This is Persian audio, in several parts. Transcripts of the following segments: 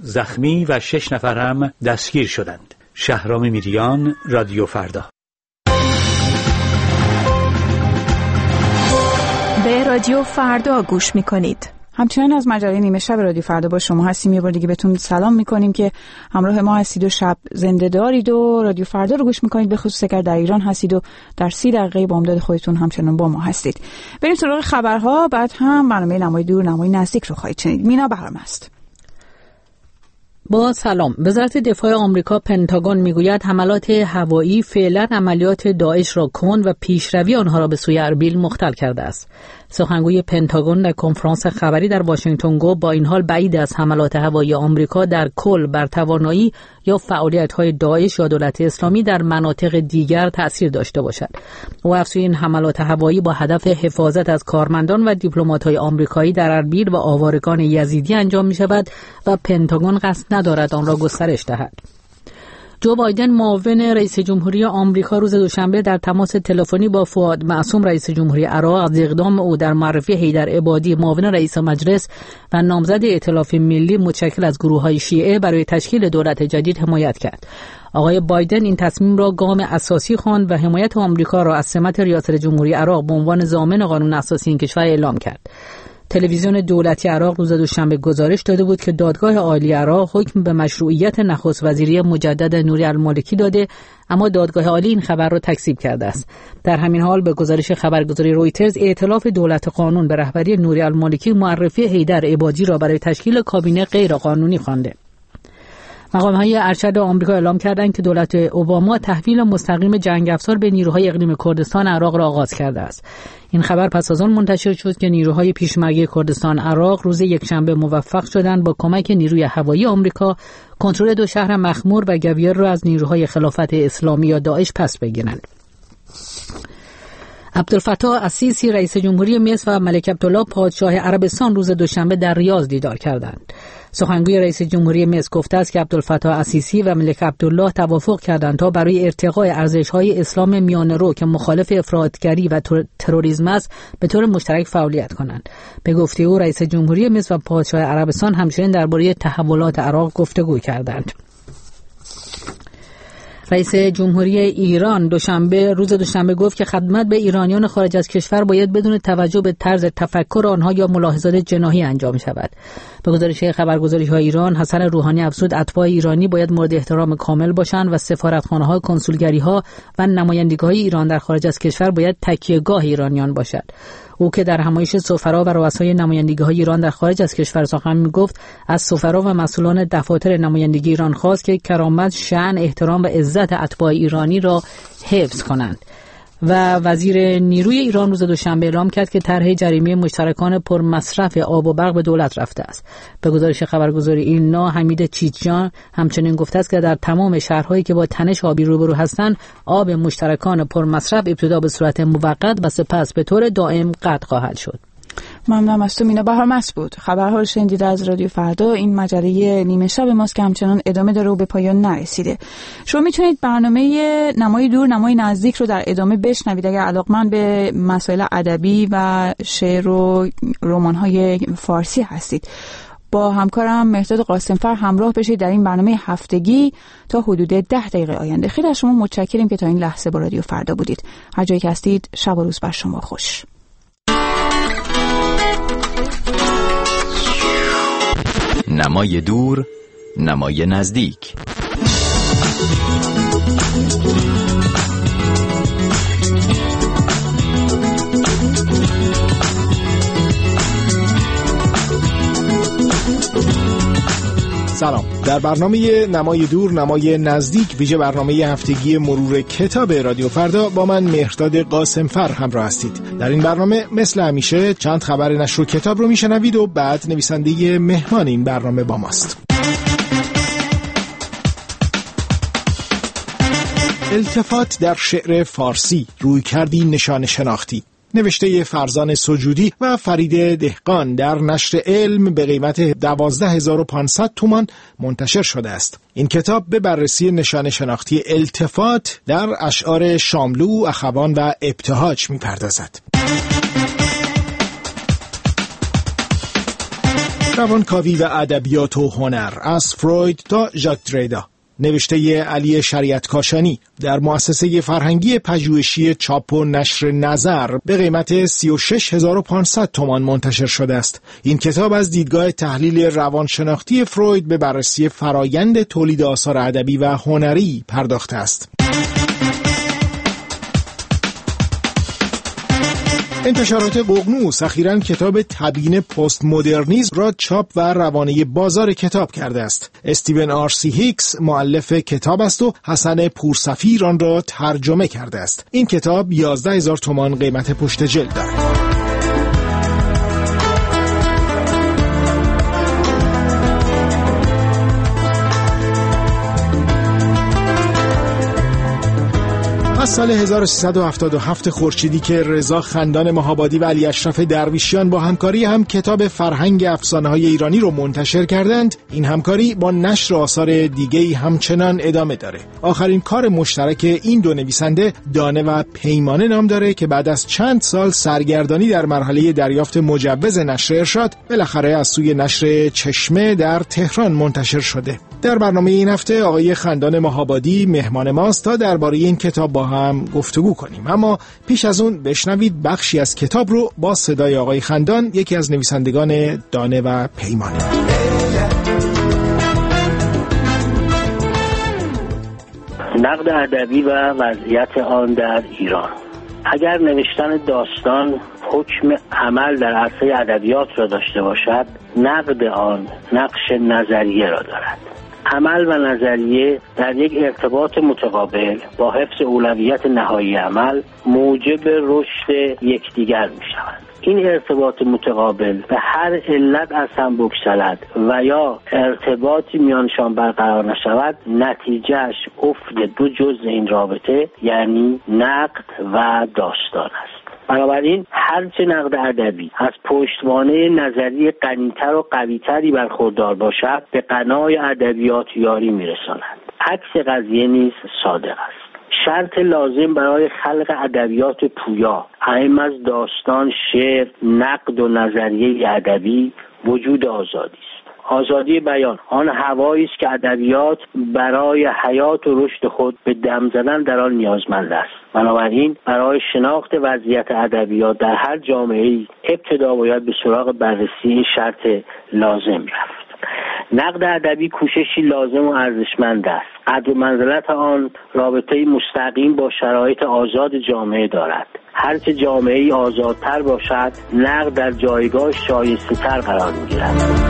زخمی و 6 نفر هم دستگیر شدند. شهرام میریان، رادیو فردا. به رادیو فردا گوش میکنید. همچنان از مجله نیمه شب رادیو فردا با شما هستیم. یه بار دیگه بهتون سلام میکنیم که همراه ما هستید و شب زنده دارید و رادیو فردا رو گوش میکنید، به خصوص اگر در ایران هستید و در 30 دقیقه با امداد خودتون همچنان با ما هستید. بریم سراغ خبرها، بعد هم برنامه نمای دور نمای نزدیک رو خواهید شنید. مینا بهرام است. با سلام. وزارت دفاع آمریکا پنتاگون میگوید حملات هوایی فعلا عملیات داعش را کند و پیشروی آنها را به سوی اربیل مختل کرده است. سخنگوی پنتاگون در کنفرانس خبری در واشنگتن گفت با این حال بعید است حملات هوایی آمریکا در کل بر توانایی یا فعالیت‌های داعش یا دولت اسلامی در مناطق دیگر تأثیر داشته باشد. او افزود این حملات هوایی با هدف حفاظت از کارمندان و دیپلمات‌های آمریکایی در اربیل و آوارگان یزیدی انجام می‌شود و پنتاگون قصد ندارد آن را گسترش دهد. جو بایدن معاون رئیس جمهوری آمریکا روز دوشنبه در تماس تلفنی با فؤاد معصوم رئیس جمهوری عراق از اقدام او در معرفی حیدر عبادی معاون رئیس مجلس و نامزد ائتلاف ملی متشکل از گروه‌های شیعه برای تشکیل دولت جدید حمایت کرد. آقای بایدن این تصمیم را گام اساسی خواند و حمایت آمریکا را از سمت ریاست جمهوری عراق به عنوان ضامن قانون اساسی این کشور اعلام کرد. تلویزیون دولتی عراق روز دوشنبه گزارش داده بود که دادگاه عالی عراق حکم به مشروعیت نخست وزیری مجدد نوری المالکی داده، اما دادگاه عالی این خبر را تکذیب کرده است. در همین حال به گزارش خبرگزاری رویترز، ائتلاف دولت قانون به رهبری نوری المالکی معرفی حیدر عبادی را برای تشکیل کابینه غیر قانونی خوانده. مقام‌های ارشد آمریکا اعلام کردند که دولت اوباما تحویل مستقیم جنگ افزار به نیروهای اقلیم کردستان عراق را آغاز کرده است. این خبر پس از آن منتشر شد که نیروهای پیشمرگی کردستان عراق روز یکشنبه موفق شدند با کمک نیروی هوایی آمریکا کنترل 2 شهر مخمور و گویر را از نیروهای خلافت اسلامی یا داعش پس بگیرند. عبدالفتاح السیسی رئیس جمهوری مصر و ملک عبدالله پادشاه عربستان روز دوشنبه در ریاض دیدار کردند. سخنگوی رئیس جمهوری مصر گفته است که عبدالفتاح السیسی و ملک عبدالله توافق کردند تا برای ارتقای ارزش‌های اسلام میانه‌رو که مخالف افراطگری و تروریسم است به طور مشترک فعالیت کنند. به گفته او رئیس جمهوری مصر و پادشاه عربستان همچنین درباره تحولات عراق گفتگو کردند. رئیس جمهوری ایران روز دوشنبه گفت که خدمت به ایرانیان خارج از کشور باید بدون توجه به طرز تفکر آنها یا ملاحظات جناحی انجام شود. به گزارش خبرگزاری‌های ایران، حسن روحانی افزود اتباع ایرانی باید مورد احترام کامل باشند و سفارتخانه‌ها، کنسولگری‌ها و نمایندگی‌های ایران در خارج از کشور باید تکیهگاه ایرانیان باشد. او که در همایش سفرا و رؤسای نمایندگی‌های ایران در خارج از کشور سخن می‌گفت، از سفرا و مسئولان دفاتر نمایندگی ایران خواست که کرامت، شأن، احترام و عزت اتباع ایرانی را حفظ کنند. و وزیر نیروی ایران روز دوشنبه اعلام کرد که طرح جریمه مشترکان پرمصرف آب و برق به دولت رفته است. به گزارش خبرگزاری ایلنا، حمید چیچیان همچنین گفته است که در تمام شهرهایی که با تنش آبی روبرو هستند، آب مشترکان پرمصرف ابتدا به صورت موقت و سپس به طور دائم قطع خواهد شد. ممنونم از تو مینا. بهرام است بود. خبرها رو شنیدید از رادیو فردا. این مجله نیمه شب ماست که همچنان ادامه داره و به پایان نرسیده. شما میتونید برنامه نمای دور نمای نزدیک رو در ادامه بشنوید اگر علاقمند به مسائل ادبی و شعر و رمان‌های فارسی هستید. با همکارم مهرداد قاسمفر همراه بشید در این برنامه هفتگی تا حدود 10 دقیقه آینده. خیلی از شما متشکریم که تا این لحظه با رادیو فردا بودید. هر جایی که هستید شب و روز بر شما خوش. نمای دور نمای نزدیک. سلام. در برنامه نمای دور نمای نزدیک، ویژه برنامه هفتگی مرور کتاب رادیو فردا، با من مهرداد قاسمفر همراه هستید. در این برنامه مثل همیشه چند خبر نشر کتاب رو میشنوید و بعد نویسنده مهمان این برنامه با ماست. التفات در شعر فارسی، رویکردی نشان شناختی، نوشته فرزان سجودی و فرید دهقان در نشر علم به قیمت 12,500 تومان منتشر شده است. این کتاب به بررسی نشان شناختی التفات در اشعار شاملو، اخوان و ابتهاج می‌پردازد. روانکاوی و ادبیات و هنر از فروید تا ژاک دریدا، نوشته علی شریعت کاشانی، در مؤسسه فرهنگی پژوهشی چاپ و نشر نظر به قیمت 36500 تومان منتشر شده است. این کتاب از دیدگاه تحلیل روانشناختی فروید به بررسی فرایند تولید آثار ادبی و هنری پرداخته است. انتشارات ققنوس اخیراً کتاب تبیین پست مدرنیسم را چاپ و روانه بازار کتاب کرده است. استیون آرسی هیکس مؤلف کتاب است و حسن پورسفیر آن را ترجمه کرده است. این کتاب 11000 تومان قیمت پشت جلد دارد. از سال 1377 خورشیدی که رضا خندان مهابادی و علی اشرف درویشیان با همکاری هم کتاب فرهنگ افسانه‌های ایرانی رو منتشر کردند، این همکاری با نشر آثار دیگه‌ای همچنان ادامه داره. آخرین کار مشترک این دو نویسنده دانه و پیمانه نام داره که بعد از چند سال سرگردانی در مرحله دریافت مجوز نشر ارشاد بالاخره از سوی نشر چشمه در تهران منتشر شده. در برنامه این هفته آقای خندان مهابادی مهمان ماست تا درباره این کتاب با هم گفتگو کنیم، اما پیش از اون بشنوید بخشی از کتاب رو با صدای آقای خندان، یکی از نویسندگان دانه و پیمانه. نقد ادبی و وضعیت آن در ایران. اگر نوشتن داستان حکم عمل در عرصه ادبیات را داشته باشد، نقد آن نقش نظریه را دارد. عمل و نظریه در یک ارتباط متقابل با حفظ اولویت نهایی عمل موجب رشد یکدیگر می‌شوند. این ارتباط متقابل به هر علت از هم بگسلد و یا ارتباطی میانشان برقرار نشود، نتیجهش افت دو جزء این رابطه یعنی نقد و داستان است. بنابراین هرچه نقد ادبی از پشتوانه نظری غنی‌تر و قوی‌تری برخوردار باشد، به غنای ادبیات یاری می‌رساند. عکس قضیه نیز صادق است. شرط لازم برای خلق ادبیات پویا، اهم از داستان، شعر، نقد و نظریه ادبی، وجود آزادی است. آزادی بیان آن هوایی است که ادبیات برای حیات و رشد خود به دم زدن در آن نیازمند است. بنابراین برای شناخت وضعیت ادبیات در هر جامعه‌ای ابتدا باید به سراغ بررسی این شرط لازم رفت. نقد ادبی کوششی لازم و ارزشمند است. قدر و منزلت آن رابطه‌ای مستقیم با شرایط آزاد جامعه دارد. هرچه جامعه‌ای آزادتر باشد، نقد در جایگاه شایسته‌تر قرار می‌گیرد.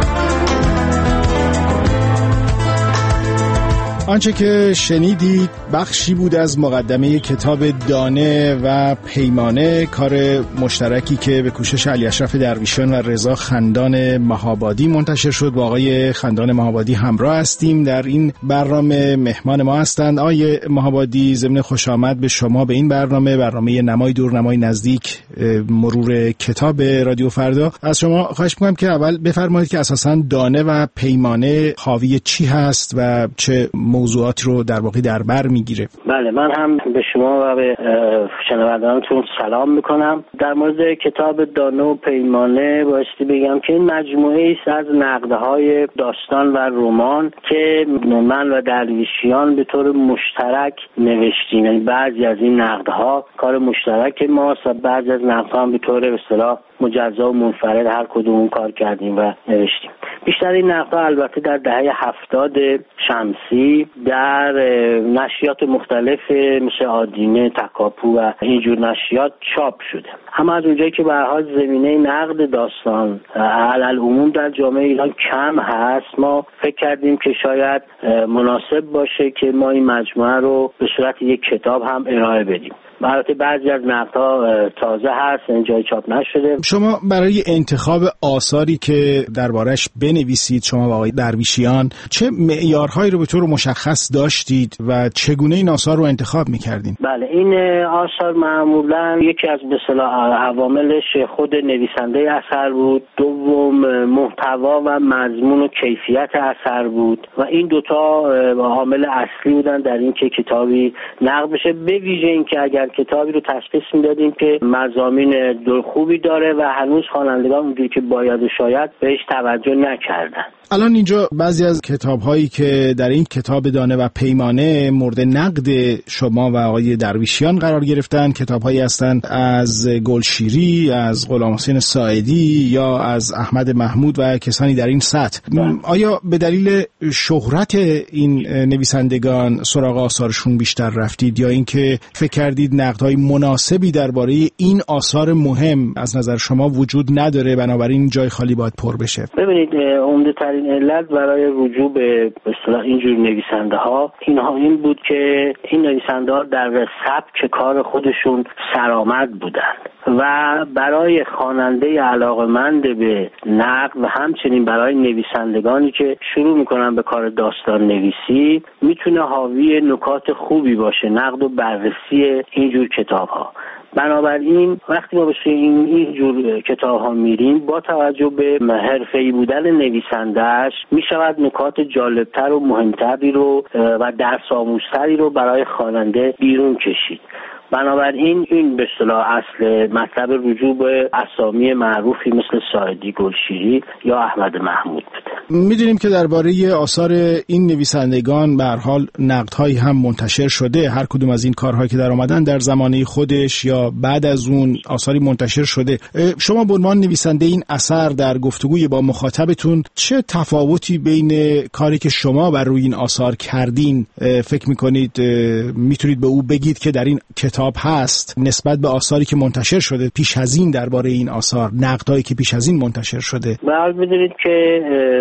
آنچه که شنیدید بخشی بود از مقدمه کتاب دانه و پیمانه، کار مشترکی که به کوشش علی اشرف درویشیان و رضا خندان مهابادی منتشر شد. با آقای خندان مهابادی همراه هستیم. در این برنامه مهمان ما هستند آقای مهابادی. ضمن خوش آمد به شما به این برنامه نمای دور نمای نزدیک، مرور کتاب رادیو فردا. از شما خواهش می‌کنم که اول بفرمایید که اساساً دانه و پیمانه حاوی چی هست و چه موضوعات رو در واقع در بر میگیره. بله، من هم به شما و به شنوندگانتون سلام میکنم. در مورد کتاب دانه و پیمانه بایستی بگم که این مجموعه است از نقدهای داستان و رمان که من و درویشیان به طور مشترک نوشتیم. یعنی بعضی از این نقدها کار مشترک ماست و بعضی از نقدها هم به طور به اصطلاح مجزا و منفرد هر کدوم کار کردیم و نوشتیم. بیشتر این نقدها البته در دهه 70 شمسی در نشریات مختلف مثل آدینه، تکاپو و اینجور نشریات چاپ شده. اما از اونجایی که به هر حال زمینه نقد داستان علالعموم در جامعه ایران کم هست، ما فکر کردیم که شاید مناسب باشه که ما این مجموعه رو به صورت یک کتاب هم ارائه بدیم. البته بعضی از نقدها تازه هست، این جای چاپ نشده. شما برای انتخاب آثاری که دربارش بنویسید، شما و آقای درویشیان، چه معیارهایی رو به طور مشخص داشتید و چگونه این آثار رو انتخاب می‌کردین؟ بله، این آثار معمولا یکی از به اصطلاح عواملش خود نویسنده اثر بود، دوم محتوا و مضمون و کیفیت اثر بود و این دوتا عامل اصلی بودن در این که کتابی نقد بشه. به ویژه این که اگر اگر کتابی رو تشخیص میدادیم که مضامین خوبی داره و هنوز خوانندگان اونجوری که باید و شاید بهش توجه نکردن. الان اینجا بعضی از کتاب‌هایی که در این کتاب دانه و پیمانه مورد نقد شما و آقای درویشیان قرار گرفتن، کتاب‌هایی هستند از گلشیری، از غلامحسین ساعدی یا از احمد محمود و کسانی در این سطح. آیا به دلیل شهرت این نویسندگان سراغ آثارشون بیشتر رفتید یا اینکه فکر کردید نقدهای مناسبی درباره این آثار مهم از نظر شما وجود نداره، بنابراین جای خالی باید پر بشه؟ ببینید، عمده‌ترین علت برای رجوع به اصطلاح اینجور نویسنده ها این بود که این نویسنده ها در سبک کار خودشون سرآمد بودند و برای خواننده علاقه‌مند به نقد و همچنین برای نویسندگانی که شروع میکنن به کار داستان نویسی میتونه حاوی نکات خوبی باشه نقد و بررسی اینجور کتاب ها. بنابراین وقتی ما به سوی این جور کتاب ها میریم با توجه به حرفه‌ای بودن نویسنده‌اش میشود نکات جالبتر و مهمتری رو و درس آموزتری رو برای خواننده بیرون کشید. بنابراین این به اصطلاح اصل مطلب رجوع به اسامی معروفی مثل ساعدی، گلشیری یا احمد محمود بود. میدونیم که درباره آثار این نویسندگان به هر حال نقدهایی هم منتشر شده. هر کدوم از این کارهایی که در آمدن در زمانه خودش یا بعد از اون آثاری منتشر شده. شما به عنوان نویسنده این اثر در گفتگوی با مخاطبتون چه تفاوتی بین کاری که شما بر روی این آثار کردین فکر میکنید میتونید به او بگید که در این کتاب هست نسبت به آثاری که منتشر شده پیش از این درباره این آثار، نقدایی که پیش از این منتشر شده؟ بله، بدونید که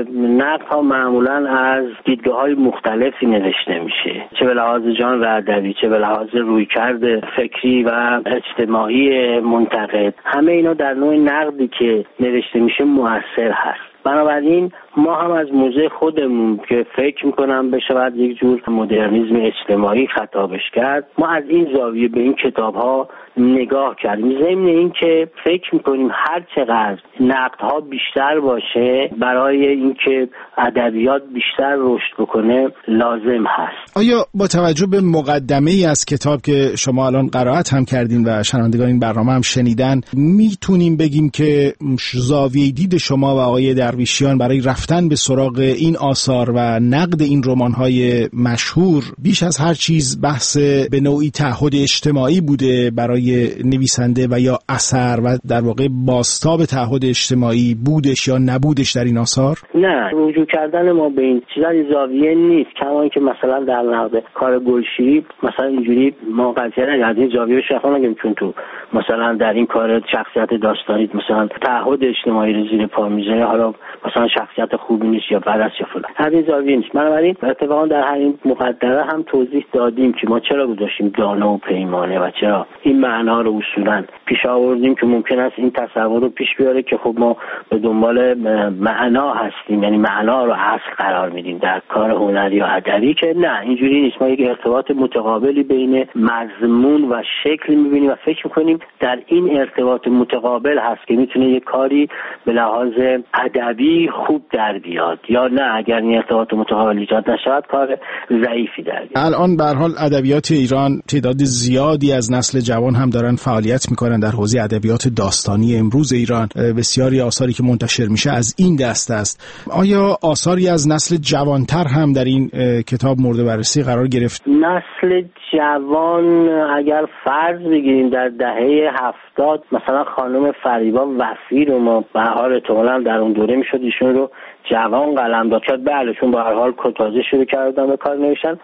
نقدها معمولا از دیدگاه‌های مختلفی نوشته میشه، چه به لحاظ ژانر ادبی، چه به لحاظ رویکرد فکری و اجتماعی منتقد. همه اینا در نوع نقدی که نوشته میشه مؤثر هست. بنابراین ما هم از موزه خودمون که فکر میکنم بشود یک جور مدرنیسم اجتماعی خطابش کرد، ما از این زاویه به این کتاب ها نگاه کردیم. ضمن این که فکر میکنیم هر چقدر نقدها بیشتر باشه برای اینکه ادبیات بیشتر رشد بکنه لازم هست. آیا با توجه به مقدمه ای از کتاب که شما الان قرائت هم کردین و شنوندگان این برنامه هم شنیدن میتونیم بگیم که زاویه دید شما و آقای درویشیان برای رفتن به سراغ این آثار و نقد این رمان‌های مشهور بیش از هر چیز بحث به نوعی تعهد اجتماعی بوده برای نویسنده و یا اثر و در واقع بازتاب تعهد اجتماعی بودش یا نبودش در این آثار؟ نه، رجوع کردن ما به این چیزا زاویه نیست. کما اینکه مثلا در نقد کار گلشیری مثلا اینجوری ما قضیه از این زاویه شخصا نگیم، چون تو مثلا در این کار شخصیت داستانی مثلا تعهد اجتماعی رو زیر پا میذاره، حالا مثلا شخصیت خوبی نیست یا بد است یا فلان، از این زاویه نیست. بنابراین اتفاقا در همین مقدمه هم توضیح دادیم که ما چرا گذاشتیم دانه و پیمانه و چرا این معنا رو اصولا پیش آوردیم که ممکن است این تصور رو پیش بیاره که خب ما به دنبال معنا هستیم، یعنی معنا رو اصل قرار میدیم در کار هنری یا ادبی، که نه، اینجوری نیست. ما یک ارتباط متقابلی بین مضمون و شکل میبینیم و فکر میکنیم در این ارتباط متقابل هست که میتونه یک کاری به لحاظ ادبی خوب در بیاد، یا نه اگر این ارتباط متقابل ایجاد نشود کار ضعیفی در بیاد. الان به هر حال ادبیات ایران تعداد زیادی از نسل جوان هم دارن فعالیت میکنن در حوزه ادبیات داستانی امروز ایران. بسیاری آثاری که منتشر میشه از این دست است. آیا آثاری از نسل جوانتر هم در این کتاب مورد بررسی قرار گرفت؟ نسل جوان اگر فرض بگیریم در دهه 70 مثلا خانم فریبا وفی رو ما به هر حال احتمالاً در اون دوره میشد ایشون رو جوان قلمداد کرد. بله، چون به هر حال تازه شروع کردن به کار نوشتن.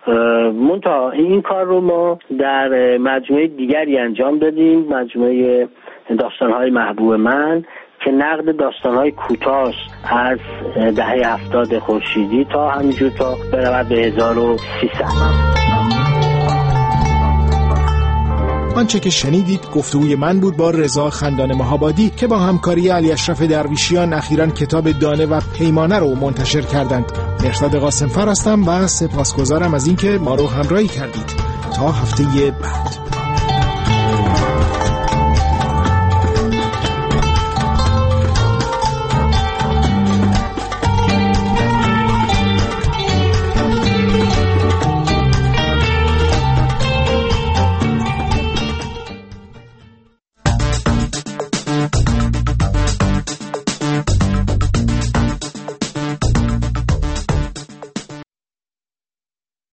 منتها این کار رو ما در مجموعه دیگری انجام دادیم، مجموعه داستان‌های محبوب من که نقد داستان‌های کوتاه از دهه 70 خورشیدی تا همینجور تا برود به 1300. آنچه که شنیدید گفتگوی من بود با رضا خندان مهابادی که با همکاری علی اشرف درویشیان اخیراً کتاب دانه و پیمانه رو منتشر کردند. مرتضی قاسمفر هستم و سپاسگزارم از اینکه ما رو همراهی کردید. تا هفته بعد.